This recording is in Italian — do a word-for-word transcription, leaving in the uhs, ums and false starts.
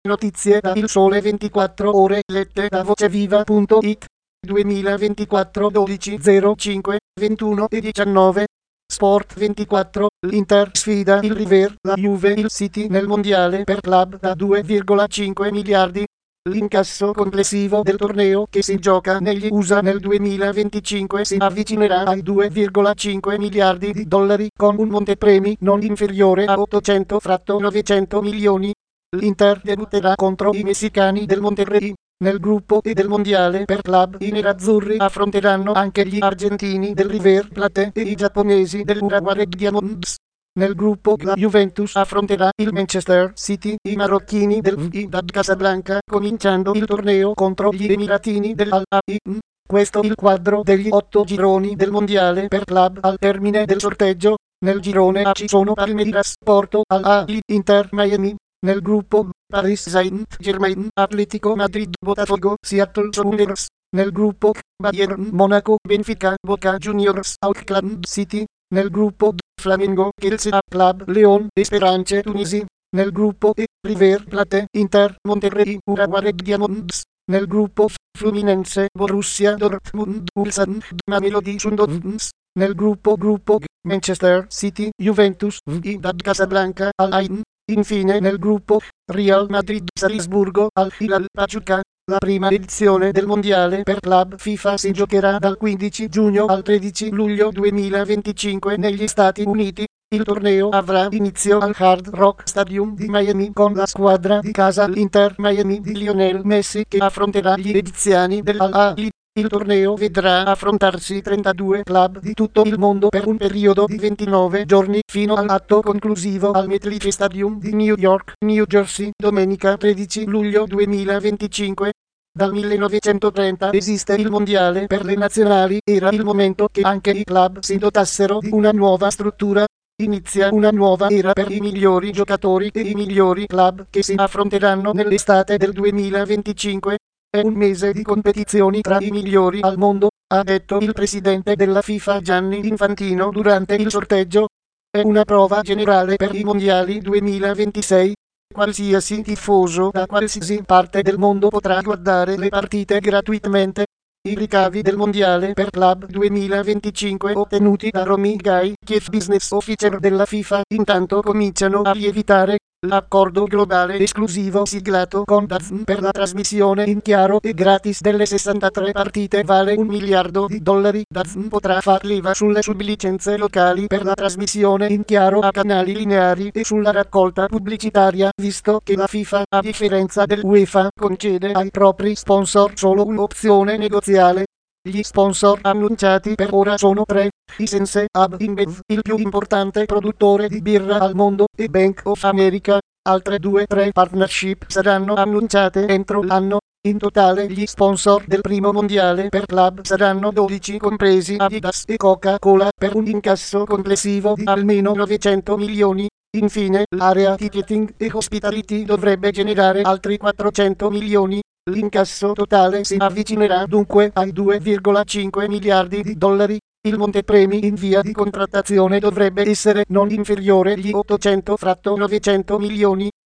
Notizie da Il Sole ventiquattro Ore lette da voceviva punto it duemilaventiquattro dodici zero cinque ventuno e diciannove. Sport ventiquattro, l'Inter sfida il River, la Juve il City nel mondiale per club da due virgola cinque miliardi. L'incasso complessivo del torneo che si gioca negli U S A nel duemilaventicinque si avvicinerà ai due virgola cinque miliardi di dollari con un montepremi non inferiore a ottocento novecento milioni. L'Inter debutterà contro i messicani del Monterrey. Nel gruppo E del mondiale per club i nerazzurri affronteranno anche gli argentini del River Plate e i giapponesi del Urawa Diamonds. Nel gruppo G la Juventus affronterà il Manchester City, i marocchini del Wydad Casablanca, cominciando il torneo contro gli emiratini dell'Al-Ain. Questo il quadro degli otto gironi del mondiale per club al termine del sorteggio. Nel girone A ci sono Palmeiras, Porto, Al-Ahly, Inter Miami. Nel gruppo B, Paris Saint-Germain, Atletico Madrid, Botafogo, Seattle Sounders. Nel gruppo C, Bayern, Monaco, Benfica, Boca Juniors, Auckland City. Nel gruppo D, Flamengo, Chelsea Club, Leon, Esperance Tunisi. Nel gruppo E, River Plate, Inter, Monterrey, Urawa Diamonds. Nel gruppo F, Fluminense, Borussia Dortmund, Ulsan, Mamelodi Sundowns. Nel gruppo Gruppo G, Manchester City, Juventus, Wydad Casablanca, Al-Ain. Infine nel gruppo Real Madrid Salisburgo Al Hilal Pachuca. La prima edizione del mondiale per club FIFA si giocherà dal quindici giugno al tredici luglio duemilaventicinque negli Stati Uniti. Il torneo avrà inizio al Hard Rock Stadium di Miami con la squadra di casa l'Inter Miami di Lionel Messi che affronterà gli egiziani dell'Al-Ahly. Il torneo vedrà affrontarsi trentadue club di tutto il mondo per un periodo di ventinove giorni fino all'atto conclusivo al MetLife Stadium di New York, New Jersey, domenica tredici luglio duemilaventicinque. Dal millenovecentotrenta esiste il mondiale per le nazionali, era il momento che anche i club si dotassero di una nuova struttura. Inizia una nuova era per i migliori giocatori e i migliori club che si affronteranno nell'estate del duemilaventicinque. È un mese di competizioni tra i migliori al mondo, ha detto il presidente della FIFA Gianni Infantino durante il sorteggio. È una prova generale per i mondiali duemilaventisei. Qualsiasi tifoso da qualsiasi parte del mondo potrà guardare le partite gratuitamente. I ricavi del mondiale per club duemilaventicinque ottenuti da Romy Gay, Chief Business Officer della FIFA, intanto cominciano a lievitare. L'accordo globale esclusivo siglato con D A Z N per la trasmissione in chiaro e gratis delle sessantatré partite vale un miliardo di dollari. D A Z N potrà far leva sulle sublicenze locali per la trasmissione in chiaro a canali lineari e sulla raccolta pubblicitaria, visto che la FIFA, a differenza dell'UEFA, concede ai propri sponsor solo un'opzione negoziale. Gli sponsor annunciati per ora sono tre: Hisense Ab InBev, il più importante produttore di birra al mondo, e Bank of America. Altre due tre partnership saranno annunciate entro l'anno. In totale gli sponsor del primo mondiale per club saranno dodici, compresi Adidas e Coca-Cola, per un incasso complessivo di almeno novecento milioni. Infine, l'area ticketing e hospitality dovrebbe generare altri quattrocento milioni. L'incasso totale si avvicinerà dunque ai due virgola cinque miliardi di dollari. Il montepremi in via di contrattazione dovrebbe essere non inferiore agli ottocento novecento milioni.